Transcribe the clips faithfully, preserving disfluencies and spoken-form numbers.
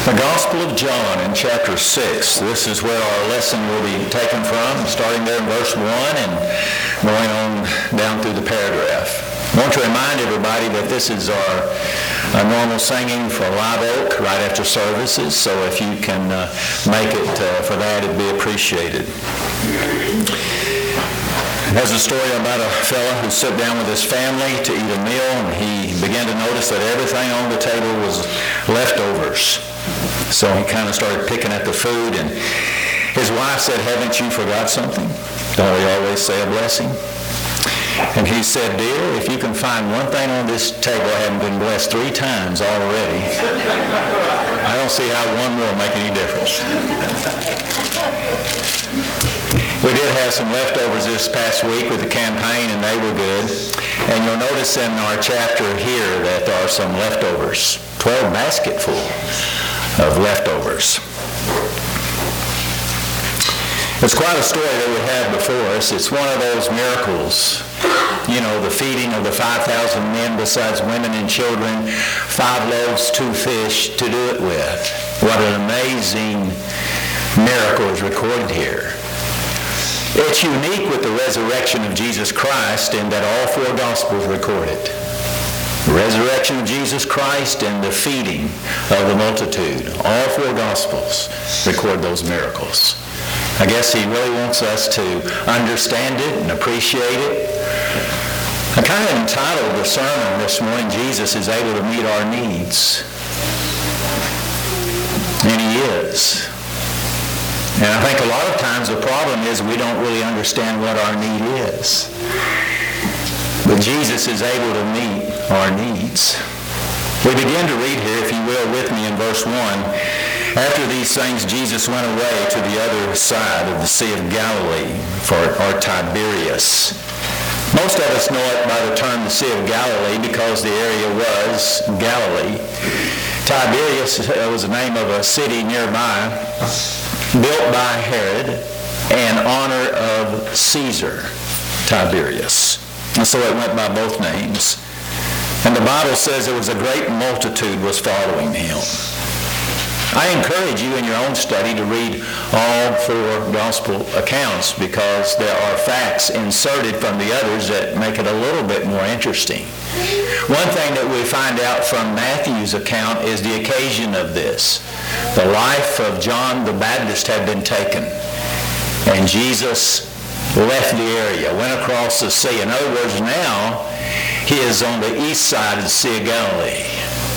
The Gospel of John in chapter six. This is where our lesson will be taken from, starting there in verse one and going on down through the paragraph. I want to remind everybody that this is our uh, normal singing for Live Oak right after services, so if you can uh, make it uh, for that, it'd be appreciated. There's a story about a fellow who sat down with his family to eat a meal, and he began to notice that everything on the table was leftovers. So he kind of started picking at the food, and his wife said, "Haven't you forgot something? Don't we always say a blessing?" And he said, "Dear, if you can find one thing on this table I haven't been blessed three times already, I don't see how one will make any difference." We did have some leftovers this past week with the campaign, and they were good. And you'll notice in our chapter here that there are some leftovers, twelve basketful of leftovers. It's quite a story that we have before us. It's one of those miracles. You know, the feeding of the five thousand men besides women and children, five loaves, two fish to do it with. What an amazing miracle is recorded here. It's unique with the resurrection of Jesus Christ in that all four Gospels record it. The resurrection of Jesus Christ and the feeding of the multitude. All four Gospels record those miracles. I guess he really wants us to understand it and appreciate it. I kind of entitled the sermon this morning, "Jesus is able to meet our needs." And he is. And I think a lot of times the problem is we don't really understand what our need is. But Jesus is able to meet our needs. We begin to read here, if you will, with me in verse one. After these things, Jesus went away to the other side of the Sea of Galilee, for or Tiberias. Most of us know it by the term the Sea of Galilee because the area was Galilee. Tiberias was the name of a city nearby, built by Herod in honor of Caesar, Tiberias. And so it went by both names. And the Bible says there was a great multitude was following him. I encourage you in your own study to read all four gospel accounts because there are facts inserted from the others that make it a little bit more interesting. One thing that we find out from Matthew's account is the occasion of this. The life of John the Baptist had been taken, and Jesus left the area, went across the sea. In other words, now he is on the east side of the Sea of Galilee.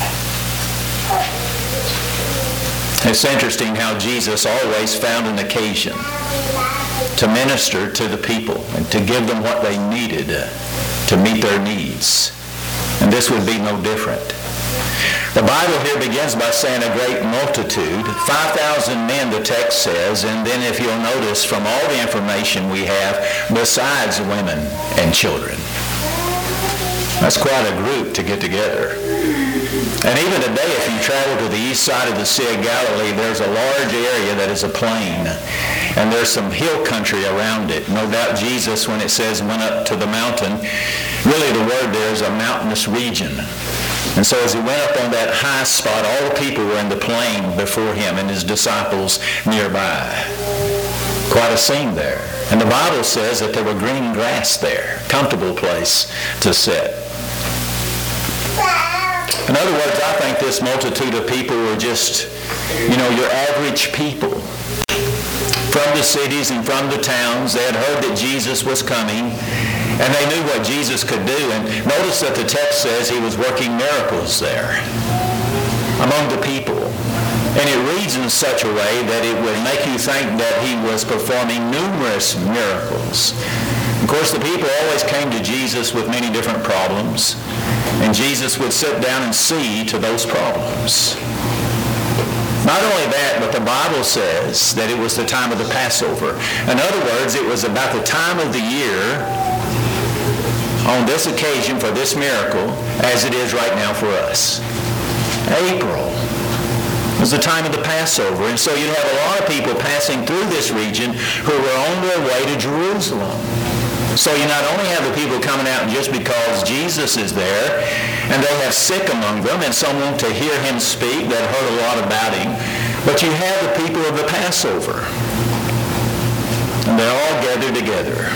It's interesting how Jesus always found an occasion to minister to the people and to give them what they needed to meet their needs. And this would be no different. The Bible here begins by saying a great multitude, five thousand men the text says, and then if you'll notice from all the information we have, besides women and children. That's quite a group to get together. And even today, if you travel to the east side of the Sea of Galilee, there's a large area that is a plain. And there's some hill country around it. No doubt Jesus, when it says went up to the mountain, really the word there is a mountainous region. And so as he went up on that high spot, all the people were in the plain before him and his disciples nearby. Quite a scene there. And the Bible says that there were green grass there, comfortable place to sit. In other words, I think this multitude of people were just, you know, your average people. From the cities and from the towns, they had heard that Jesus was coming, and they knew what Jesus could do. And notice that the text says he was working miracles there among the people. And it reads in such a way that it would make you think that he was performing numerous miracles. Of course, the people always came to Jesus with many different problems, and Jesus would sit down and see to those problems. Not only that, but the Bible says that it was the time of the Passover. In other words, it was about the time of the year on this occasion for this miracle as it is right now for us. April was the time of the Passover. And so you have a lot of people passing through this region who were on their way to Jerusalem. So you not only have the people coming out just because Jesus is there, and they have sick among them, and some want to hear him speak that heard a lot about him, but you have the people of the Passover. And they're all gathered together.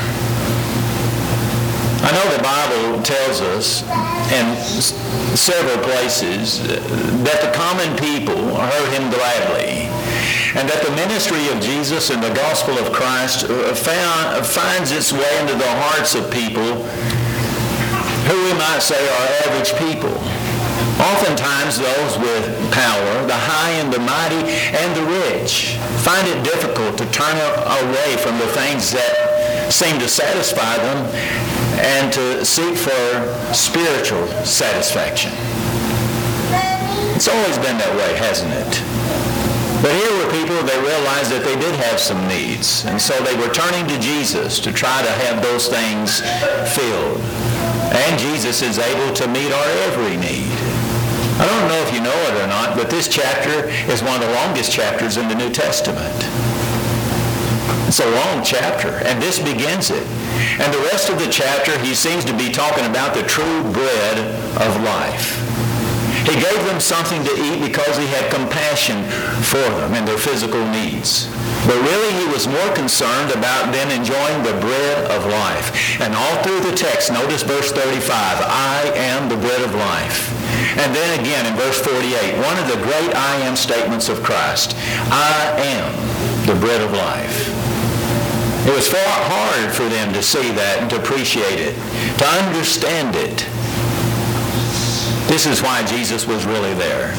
I know the Bible tells us in s- several places that the common people heard him gladly, and that the ministry of Jesus and the gospel of Christ found, finds its way into the hearts of people who we might say are average people. Oftentimes those with power, the high and the mighty and the rich, find it difficult to turn away from the things that seem to satisfy them and to seek for spiritual satisfaction. It's always been that way, hasn't it? But here were people, they realized that they did have some needs, and so they were turning to Jesus to try to have those things filled. And Jesus is able to meet our every need. I don't know if you know it or not, but this chapter is one of the longest chapters in the New Testament. It's a long chapter, and this begins it. And the rest of the chapter, he seems to be talking about the true bread of life. He gave them something to eat because he had compassion for them and their physical needs. But really, he was more concerned about them enjoying the bread of life. And all through the text, notice verse thirty-five, I am the bread of life. And then again in verse forty-eight, one of the great I am statements of Christ, I am the bread of life. It was far hard for them to see that and to appreciate it, to understand it. This is why Jesus was really there.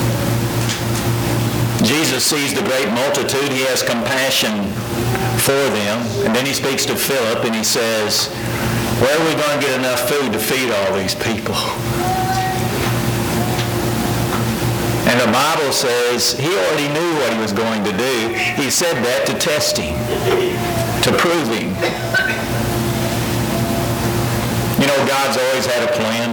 Jesus sees the great multitude. He has compassion for them. And then he speaks to Philip and he says, where are we going to get enough food to feed all these people? And the Bible says he already knew what he was going to do. He said that to test him, to prove him. You know, God's always had a plan.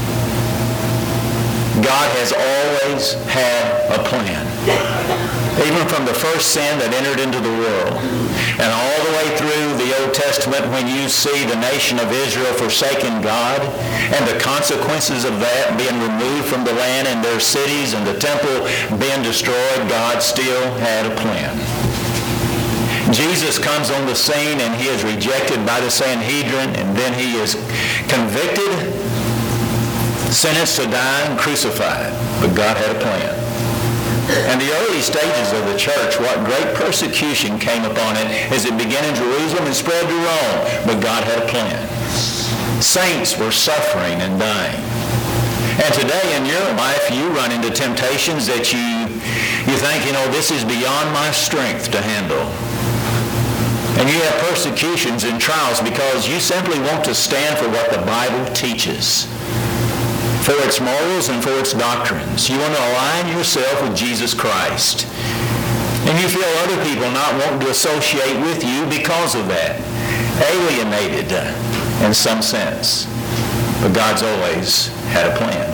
God has always had a plan. Even from the first sin that entered into the world, and all the way through the Old Testament, when you see the nation of Israel forsaking God and the consequences of that being removed from the land and their cities and the temple being destroyed, God still had a plan. Jesus comes on the scene and he is rejected by the Sanhedrin, and then he is convicted, sentenced to die and crucified. But God had a plan. And the early stages of the church, what great persecution came upon it as it began in Jerusalem and spread to Rome. But God had a plan. Saints were suffering and dying. And today in your life, you run into temptations that you, you think, you know, this is beyond my strength to handle. And you have persecutions and trials because you simply want to stand for what the Bible teaches, for its morals and for its doctrines. You want to align yourself with Jesus Christ. And you feel other people not wanting to associate with you because of that. Alienated in some sense. But God's always had a plan.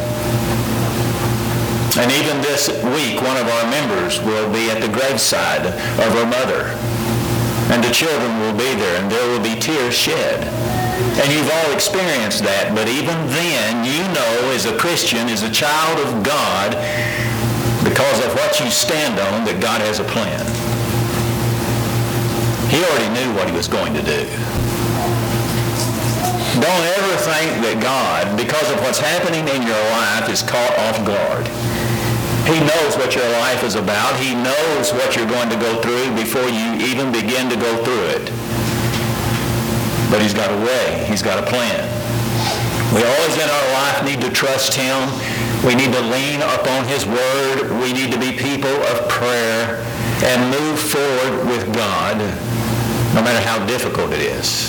And even this week, one of our members will be at the graveside of her mother. And the children will be there, and there will be tears shed. And you've all experienced that, but even then, you know as a Christian, as a child of God, because of what you stand on, that God has a plan. He already knew what he was going to do. Don't ever think that God, because of what's happening in your life, is caught off guard. He knows what your life is about. He knows what you're going to go through before you even begin to go through it. But he's got a way. He's got a plan. We always in our life need to trust him. We need to lean upon his word. We need to be people of prayer and move forward with God, no matter how difficult it is.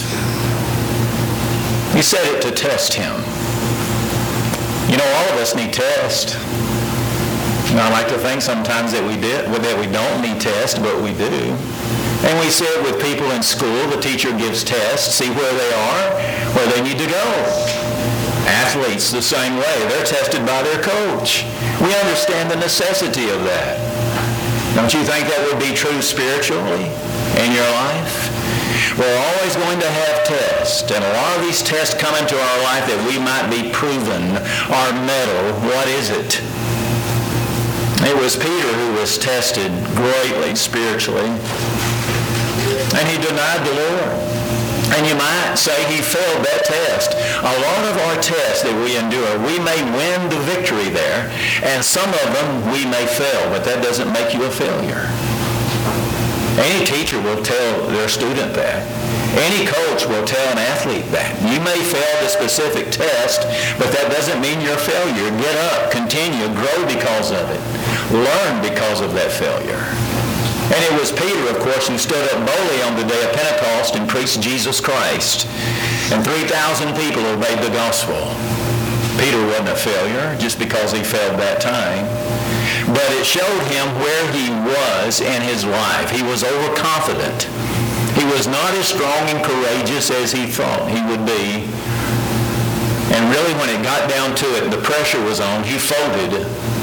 He said it to test him. You know, all of us need tests. And I like to think sometimes that we did, that we don't need tests, but we do. And we see it with people in school. The teacher gives tests, see where they are, where they need to go. Athletes the same way. They're tested by their coach. We understand the necessity of that. Don't you think that would be true spiritually in your life? We're always going to have tests, and a lot of these tests come into our life that we might be proven our mettle. What is it? It was Peter who was tested greatly spiritually, and he denied the Lord. And you might say he failed that test. A lot of our tests that we endure, we may win the victory there, and some of them we may fail, but that doesn't make you a failure. Any teacher will tell their student that. Any coach will tell an athlete that. You may fail the specific test, but that doesn't mean you're a failure. Get up, continue, grow because of it. Learn because of that failure. And it was Peter, of course, who stood up boldly on the day of Pentecost and preached Jesus Christ. And three thousand people obeyed the gospel. Peter wasn't a failure just because he failed that time. But it showed him where he was in his life. He was overconfident. He was not as strong and courageous as he thought he would be. And really, when it got down to it, the pressure was on, he folded.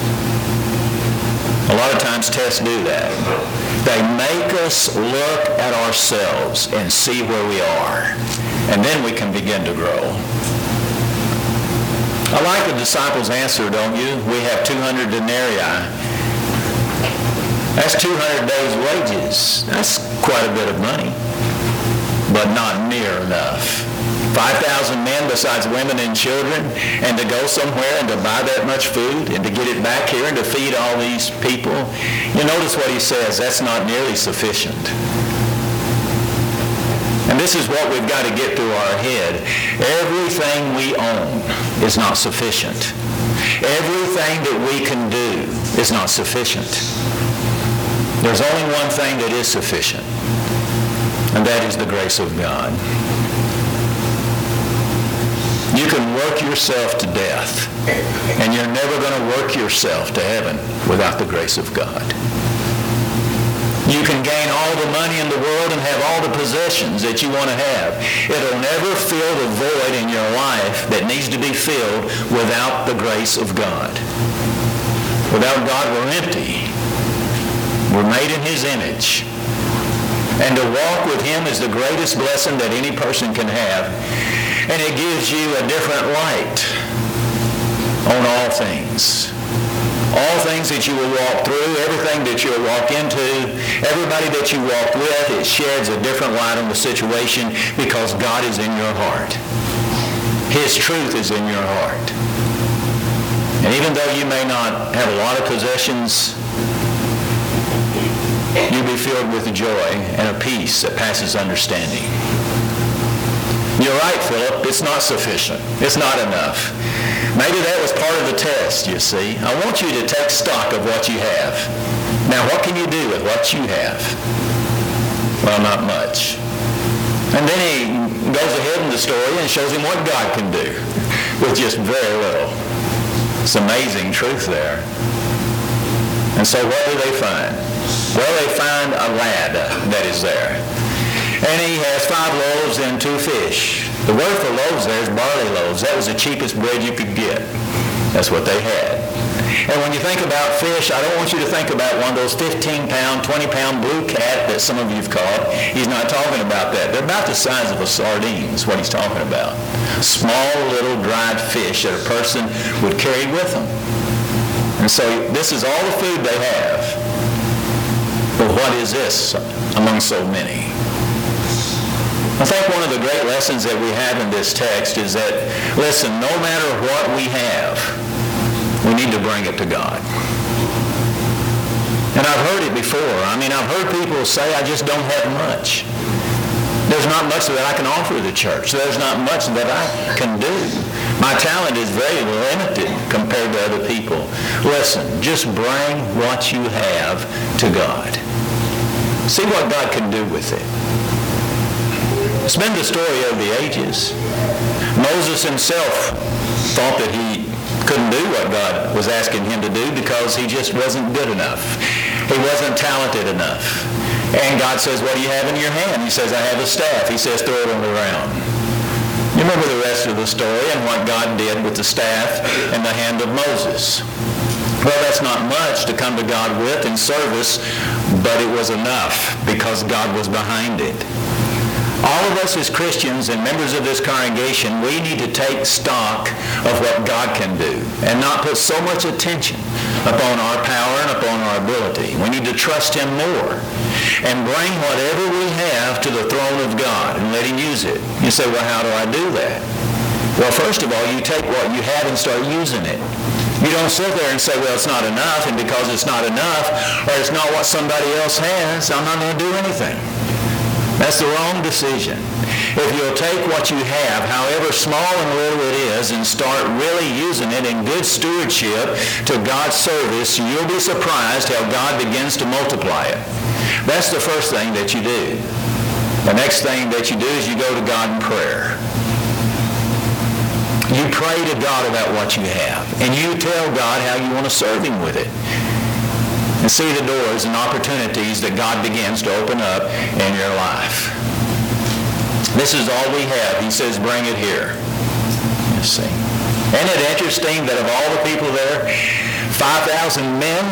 A lot of times tests do that. They make us look at ourselves and see where we are. And then we can begin to grow. I like the disciples' answer, don't you? We have two hundred denarii. That's two hundred days' wages. That's quite a bit of money, but not near enough. five thousand men besides women and children, and to go somewhere and to buy that much food and to get it back here and to feed all these people. You notice what he says, that's not nearly sufficient. And this is what we've got to get through our head. Everything we own is not sufficient. Everything that we can do is not sufficient. There's only one thing that is sufficient, and that is the grace of God. You can work yourself to death, and you're never going to work yourself to heaven without the grace of God. You can gain all the money in the world and have all the possessions that you want to have. It'll never fill the void in your life that needs to be filled without the grace of God. Without God, we're empty. We're made in His image. And to walk with Him is the greatest blessing that any person can have. And it gives you a different light on all things. All things that you will walk through, everything that you'll walk into, everybody that you walk with, it sheds a different light on the situation because God is in your heart. His truth is in your heart. And even though you may not have a lot of possessions, you'll be filled with joy and a peace that passes understanding. You're right, Philip. It's not sufficient. It's not enough. Maybe that was part of the test, you see. I want you to take stock of what you have. Now, what can you do with what you have? Well, not much. And then he goes ahead in the story and shows him what God can do with just very little. It's amazing truth there. And so what do they find? Well, they find a lad that is there. And he has five loaves and two fish. The word for loaves there is barley loaves. That was the cheapest bread you could get. That's what they had. And when you think about fish, I don't want you to think about one of those fifteen pound, twenty pound blue cat that some of you have caught. He's not talking about that. They're about the size of a sardine is what he's talking about. Small little dried fish that a person would carry with them. And so this is all the food they have. But what is this among so many? I think one of the great lessons that we have in this text is that, listen, no matter what we have, we need to bring it to God. And I've heard it before. I mean, I've heard people say, I just don't have much. There's not much that I can offer the church. There's not much that I can do. My talent is very limited compared to other people. Listen, just bring what you have to God. See what God can do with it. It's been the story of the ages. Moses himself thought that he couldn't do what God was asking him to do because he just wasn't good enough. He wasn't talented enough. And God says, what do you have in your hand? He says, I have a staff. He says, throw it on the ground. You remember the rest of the story and what God did with the staff in the hand of Moses. Well, that's not much to come to God with in service, but it was enough because God was behind it. All of us as Christians and members of this congregation, we need to take stock of what God can do and not put so much attention upon our power and upon our ability. We need to trust Him more and bring whatever we have to the throne of God and let Him use it. You say, well, how do I do that? Well, first of all, you take what you have and start using it. You don't sit there and say, well, it's not enough, and because it's not enough, or it's not what somebody else has, I'm not going to do anything. That's the wrong decision. If you'll take what you have, however small and little it is, and start really using it in good stewardship to God's service, you'll be surprised how God begins to multiply it. That's the first thing that you do. The next thing that you do is you go to God in prayer. You pray to God about what you have, and you tell God how you want to serve Him with it. And see the doors and opportunities that God begins to open up in your life. This is all we have. He says, bring it here. You see. Isn't it interesting that of all the people there, five thousand men,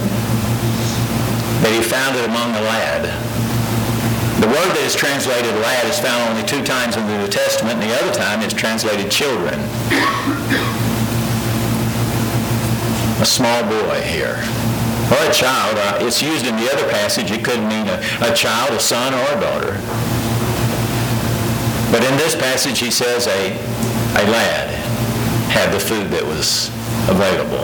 that He found it among a lad. The word that is translated lad is found only two times in the New Testament, and the other time it's translated children. A small boy here. Or a child. Uh, it's used in the other passage. It could mean a, a child, a son, or a daughter. But in this passage, he says a, a lad had the food that was available.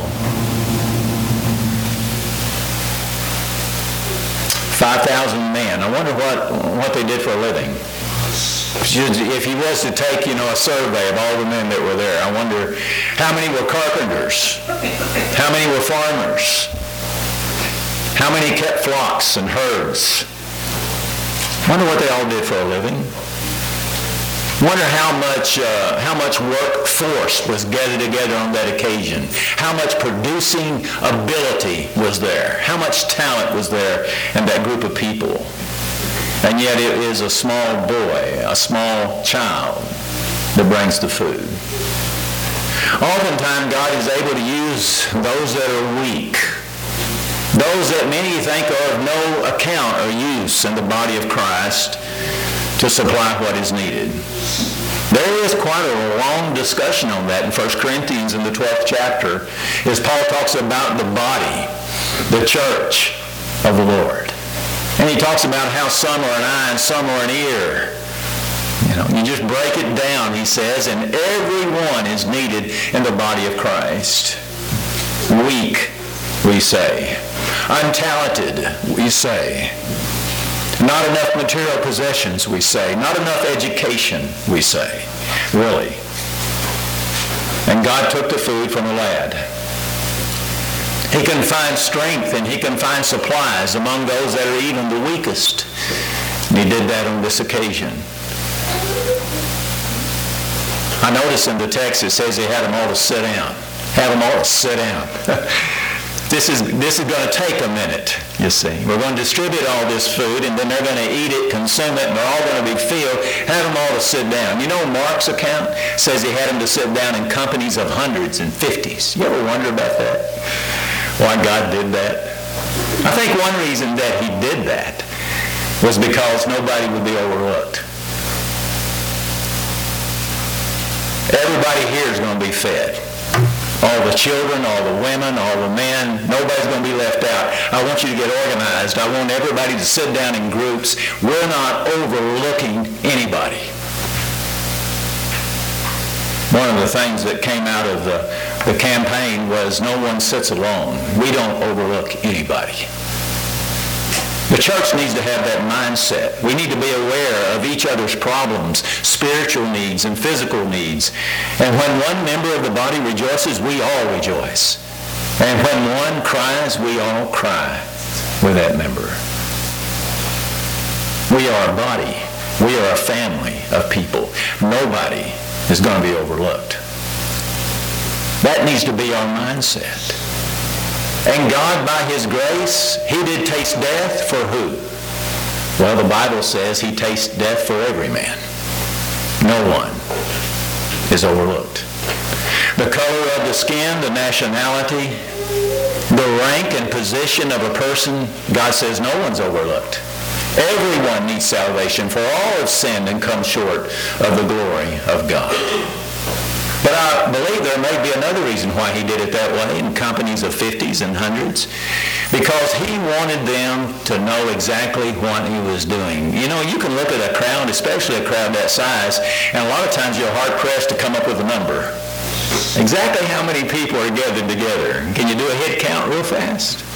five thousand men. I wonder what, what they did for a living. If he was to take, you know, a survey of all the men that were there, I wonder how many were carpenters? How many were farmers? How many kept flocks and herds? Wonder what they all did for a living. Wonder how much uh, how much workforce was gathered together on that occasion. How much producing ability was there. How much talent was there in that group of people. And yet it is a small boy, a small child that brings the food. Oftentimes God is able to use those that are weak. Those that many think are of no account or use in the body of Christ to supply what is needed. There is quite a long discussion on that in First Corinthians in the twelfth chapter as Paul talks about the body, the church of the Lord. And he talks about how some are an eye and some are an ear. You know, you just break it down, he says, and everyone is needed in the body of Christ. Weak, we say. Untalented, we say. Not enough material possessions, we say. Not enough education, we say. Really. And God took the food from the lad. He can find strength and He can find supplies among those that are even the weakest. And He did that on this occasion. I notice in the text it says He had them all to sit down. Have them all to sit down. This is this is going to take a minute, you see. We're going to distribute all this food, and then they're going to eat it, consume it, and they're all going to be filled. Have them all to sit down. You know, Mark's account says he had them to sit down in companies of hundreds and fifties. You ever wonder about that? Why God did that? I think one reason that He did that was because nobody would be overlooked. Everybody here is going to be fed. All the children, all the women, all the men, nobody's going to be left out. I want you to get organized. I want everybody to sit down in groups. We're not overlooking anybody. One of the things that came out of the, the campaign was no one sits alone. We don't overlook anybody. The church needs to have that mindset. We need to be aware of each other's problems, spiritual needs and physical needs. And when one member of the body rejoices, we all rejoice. And when one cries, we all cry with that member. We are a body. We are a family of people. Nobody is going to be overlooked. That needs to be our mindset. And God, by His grace, He did taste death for who? Well, the Bible says He tastes death for every man. No one is overlooked. The color of the skin, the nationality, the rank and position of a person, God says no one's overlooked. Everyone needs salvation, for all have sinned and come short of the glory of God. But I believe there may be another reason why he did it that way in companies of fifties and hundreds. Because he wanted them to know exactly what he was doing. You know, you can look at a crowd, especially a crowd that size, and a lot of times you're hard-pressed to come up with a number. Exactly how many people are gathered together? Can you do a head count real fast?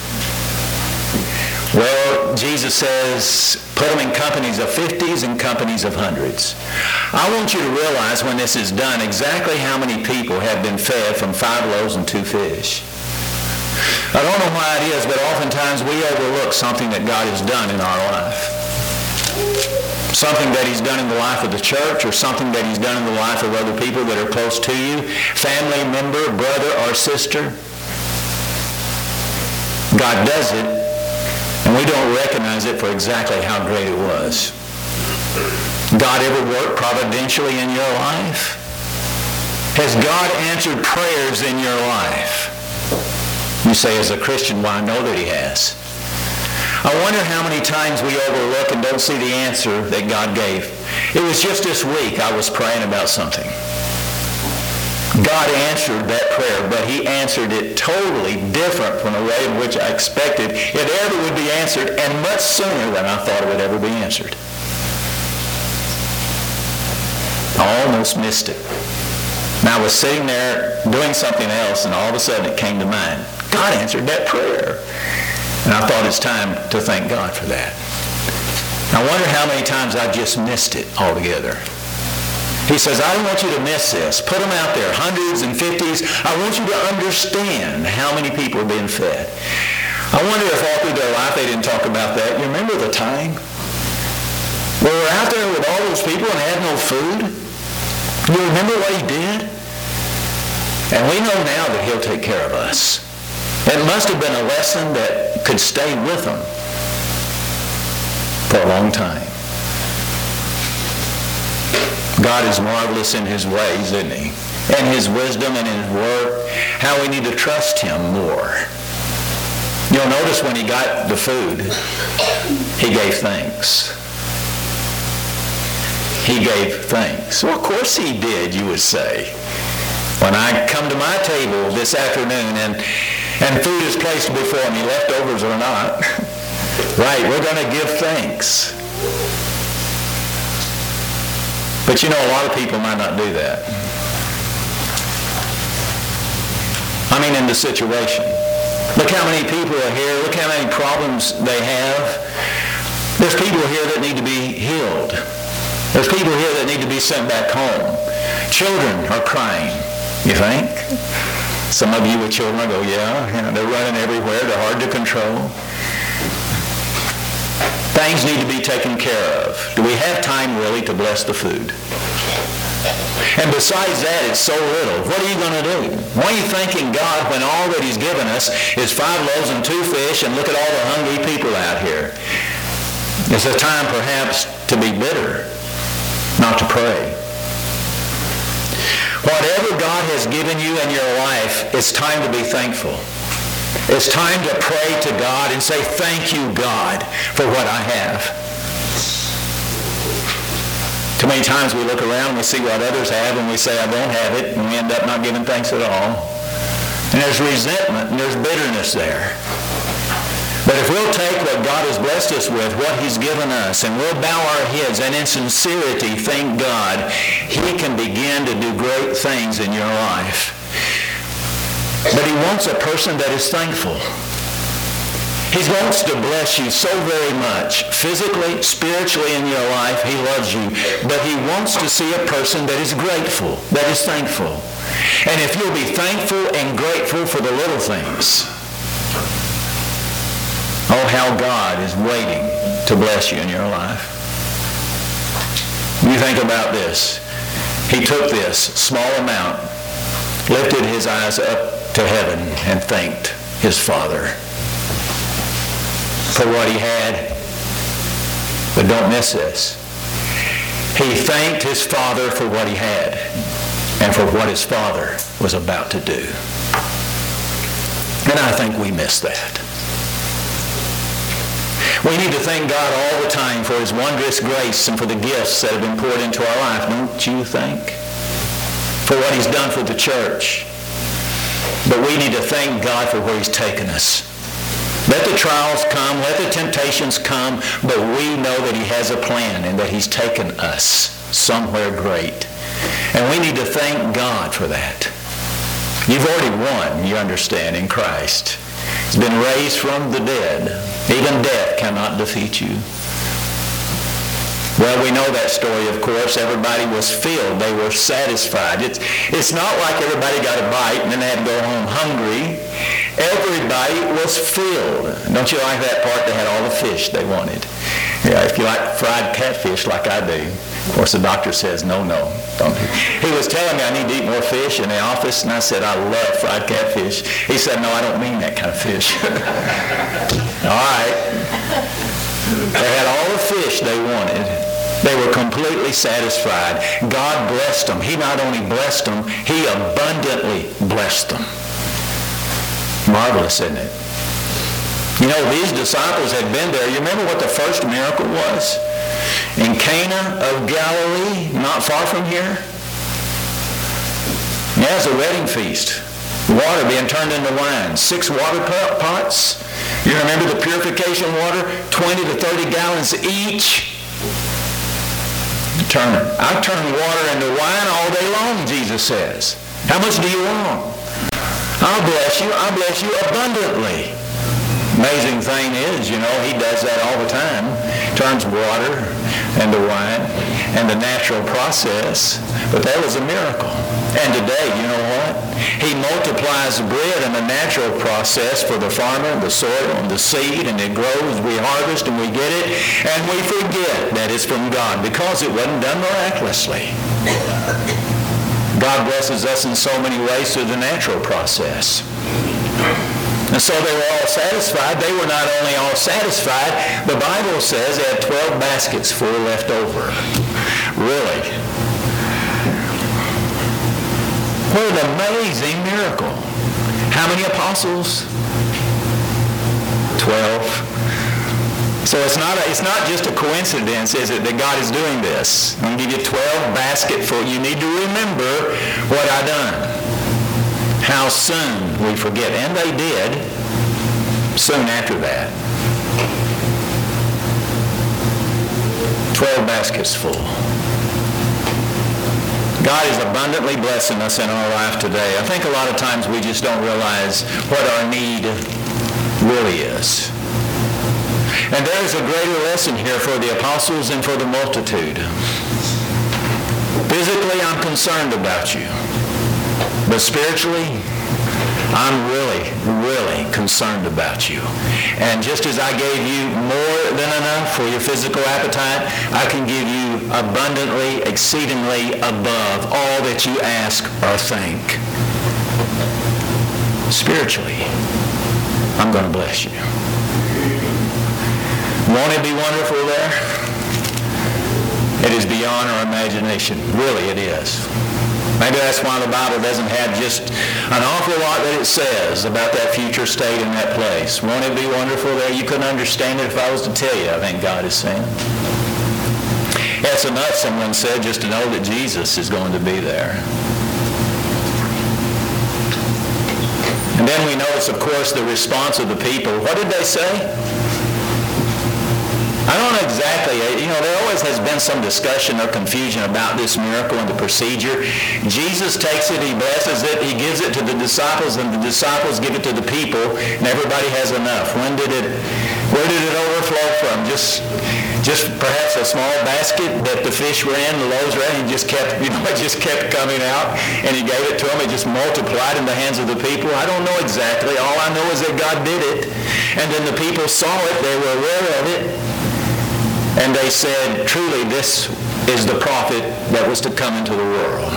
Well, Jesus says, put them in companies of fifties and companies of hundreds. I want you to realize when this is done exactly how many people have been fed from five loaves and two fish. I don't know why it is, but oftentimes we overlook something that God has done in our life. Something that he's done in the life of the church, or something that he's done in the life of other people that are close to you, family member, brother, or sister. God does it, and we don't recognize it for exactly how great it was. God ever worked providentially in your life? Has God answered prayers in your life? You say, as a Christian, well, I know that he has. I wonder how many times we overlook and don't see the answer that God gave. It was just this week I was praying about something. God answered that prayer, but he answered it totally different from the way in which I expected it ever would be answered, and much sooner than I thought it would ever be answered. I almost missed it. And I was sitting there doing something else, and all of a sudden it came to mind. God answered that prayer. And I thought it's time to thank God for that. I wonder how many times I just missed it altogether. He says, I don't want you to miss this. Put them out there, hundreds and fifties. I want you to understand how many people are being fed. I wonder if all through their life they didn't talk about that. You remember the time? We were out there with all those people and had no food. You remember what he did? And we know now that he'll take care of us. It must have been a lesson that could stay with them for a long time. God is marvelous in his ways, isn't he? And his wisdom and his word, how we need to trust him more. You'll notice when he got the food, he gave thanks. He gave thanks. Well, of course he did, you would say. When I come to my table this afternoon and, and food is placed before me, leftovers or not, right, we're going to give thanks. But you know, a lot of people might not do that. I mean, in the situation. Look how many people are here. Look how many problems they have. There's people here that need to be healed. There's people here that need to be sent back home. Children are crying, you think? Some of you with children go, yeah, you know, they're running everywhere. They're hard to control. Things need to be taken care of. Do we have time really to bless the food? And besides that, it's so little. What are you going to do? Why are you thanking God when all that he's given us is five loaves and two fish, and look at all the hungry people out here? It's a time perhaps to be bitter, not to pray. Whatever God has given you in your life, it's time to be thankful. It's time to pray to God and say, thank you, God, for what I have. Too many times we look around and we see what others have and we say, I don't have it, and we end up not giving thanks at all. And there's resentment and there's bitterness there. But if we'll take what God has blessed us with, what he's given us, and we'll bow our heads and in sincerity thank God, he can begin to do great things in your life. But he wants a person that is thankful. He wants to bless you so very much, physically, spiritually in your life. He loves you. But he wants to see a person that is grateful, that is thankful. And if you'll be thankful and grateful for the little things, oh, how God is waiting to bless you in your life. You think about this. He took this small amount, lifted his eyes up to heaven, and thanked his Father for what he had. But don't miss this. He thanked his Father for what he had and for what his Father was about to do. And I think we miss that. We need to thank God all the time for His wondrous grace and for the gifts that have been poured into our life, don't you think? For what He's done for the church. But we need to thank God for where He's taken us. Let the trials come, let the temptations come, but we know that He has a plan and that He's taken us somewhere great. And we need to thank God for that. You've already won, you understand, in Christ. He's been raised from the dead. Even death cannot defeat you. Well, we know that story, of course. Everybody was filled. They were satisfied. It's, it's not like everybody got a bite and then they had to go home hungry. Everybody was filled. Don't you like that part? They had all the fish they wanted. Yeah, if you like fried catfish like I do. Of course, the doctor says, no, no. Don't. He was telling me I need to eat more fish in the office, and I said, I love fried catfish. He said, no, I don't mean that kind of fish. All right. They had all the fish they wanted. They were completely satisfied. God blessed them. He not only blessed them, He abundantly blessed them. Marvelous, isn't it? You know, these disciples had been there. You remember what the first miracle was? In Cana of Galilee, not far from here. Yeah, it's a wedding feast. Water being turned into wine. Six water pots. You remember the purification water? twenty to thirty gallons each. Turn it. I turn water into wine all day long, Jesus says. How much do you want? I'll bless you. I'll bless you abundantly. Amazing thing is, you know, He does that all the time. Turns water into wine and the natural process. But that was a miracle. And today, you know what? He multiplies bread in the natural process for the farmer, the soil, and the seed, and it grows, we harvest, and we get it, and we forget that it's from God because it wasn't done miraculously. God blesses us in so many ways through the natural process. And so they were all satisfied. They were not only all satisfied, the Bible says they had twelve baskets full left over. Really? What an amazing miracle. How many apostles? Twelve. So it's not, a, it's not just a coincidence, is it, that God is doing this? I'm going to give you twelve basketfuls. You need to remember what I done. How soon we forget. And they did soon after that. Twelve baskets full. God is abundantly blessing us in our life today. I think a lot of times we just don't realize what our need really is. And there is a greater lesson here for the apostles and for the multitude. Physically, I'm concerned about you. But spiritually, I'm really, really concerned about you. And just as I gave you more than enough for your physical appetite, I can give you abundantly, exceedingly above all that you ask or think. Spiritually, I'm going to bless you. Won't it be wonderful there? It is beyond our imagination. Really, it is. Maybe that's why the Bible doesn't have just an awful lot that it says about that future state in that place. Won't it be wonderful there? You couldn't understand it if I was to tell you, I think God is saying. It's enough, someone said, just to know that Jesus is going to be there. And then we notice, of course, the response of the people. What did they say? I don't know exactly. You know, there always has been some discussion or confusion about this miracle and the procedure. Jesus takes it, He blesses it, He gives it to the disciples, and the disciples give it to the people, and everybody has enough. When did it, where did it overflow from? Just, just perhaps a small basket that the fish were in, the loaves were in, and just kept, you know, it just kept coming out, and He gave it to them. It just multiplied in the hands of the people. I don't know exactly. All I know is that God did it, and then the people saw it. They were aware of it. And they said, truly, this is the prophet that was to come into the world.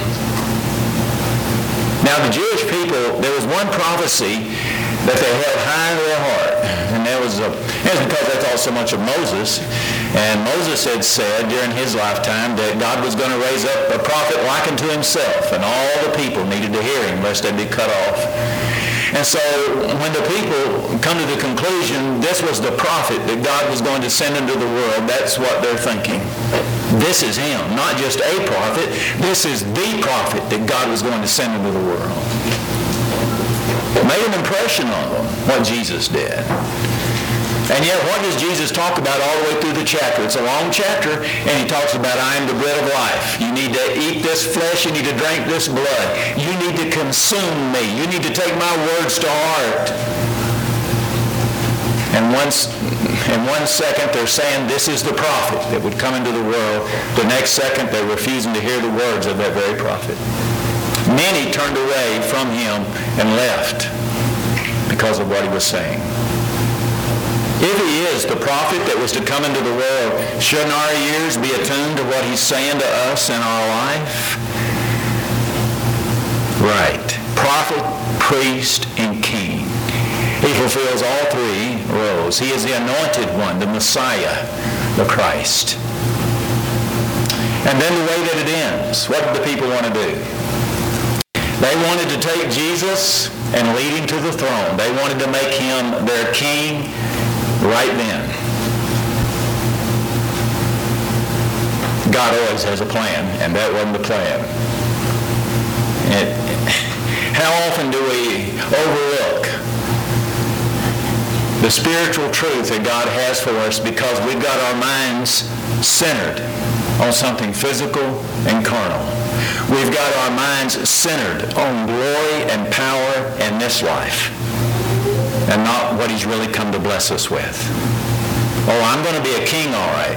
Now, the Jewish people, there was one prophecy that they held high in their heart. And that was, a, it was because they thought so much of Moses. And Moses had said during his lifetime that God was going to raise up a prophet like unto himself. And all the people needed to hear him, lest they be cut off. And so when the people come to the conclusion this was the prophet that God was going to send into the world, that's what they're thinking. This is him, not just a prophet. This is the prophet that God was going to send into the world. It made an impression on them, what Jesus did. And yet, what does Jesus talk about all the way through the chapter? It's a long chapter, and he talks about, I am the bread of life. You need to eat this flesh. You need to drink this blood. You need to consume me. You need to take my words to heart. And once, in one second, they're saying this is the prophet that would come into the world. The next second, they're refusing to hear the words of that very prophet. Many turned away from him and left because of what he was saying. If he is the prophet that was to come into the world, shouldn't our ears be attuned to what he's saying to us in our life? Right. Prophet, priest, and king. He fulfills all three roles. He is the anointed one, the Messiah, the Christ. And then the way that it ends. What did the people want to do? They wanted to take Jesus and lead him to the throne. They wanted to make him their king right then. God always has a plan, and that wasn't the plan. It, how often do we overlook the spiritual truth that God has for us because we've got our minds centered on something physical and carnal? We've got our minds centered on glory and power in this life, and not what he's really come to bless us with. Oh, I'm going to be a king, all right.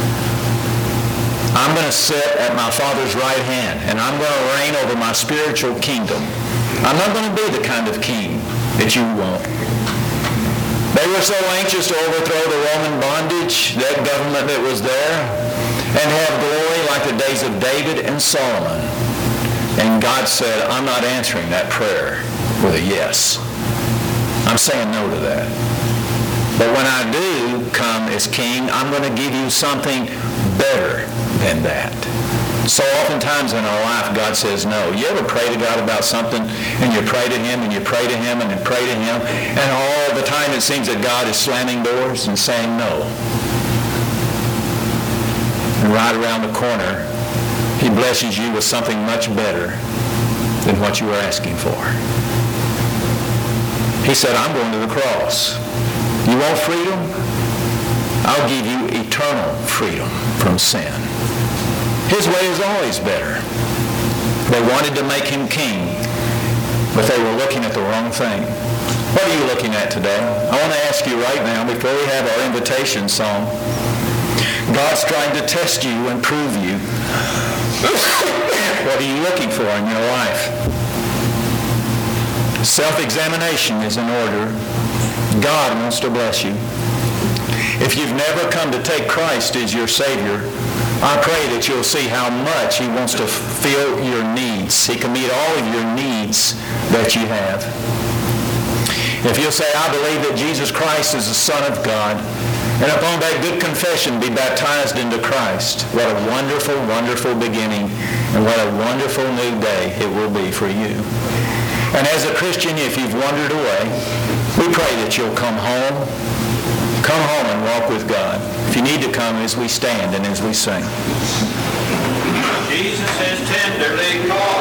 I'm going to sit at my Father's right hand, and I'm going to reign over my spiritual kingdom. I'm not going to be the kind of king that you want. They were so anxious to overthrow the Roman bondage, that government that was there, and have glory like the days of David and Solomon. And God said, I'm not answering that prayer with a yes. I'm saying no to that. But when I do come as king, I'm going to give you something better than that. So oftentimes in our life, God says no. You ever pray to God about something, and you pray to him, and you pray to him, and you pray to him, and all the time it seems that God is slamming doors and saying no. And right around the corner, he blesses you with something much better than what you were asking for. He said, I'm going to the cross. You want freedom? I'll give you eternal freedom from sin. His way is always better. They wanted to make him king, but they were looking at the wrong thing. What are you looking at today? I want to ask you right now, before we have our invitation song, God's trying to test you and prove you. What are you looking for in your life? Self-examination is in order. God wants to bless you. If you've never come to take Christ as your Savior, I pray that you'll see how much he wants to fill your needs. He can meet all of your needs that you have. If you'll say, I believe that Jesus Christ is the Son of God, and upon that good confession be baptized into Christ, what a wonderful, wonderful beginning, and what a wonderful new day it will be for you. And as a Christian, if you've wandered away, we pray that you'll come home. Come home and walk with God. If you need to come as we stand and as we sing. Jesus is tenderly called.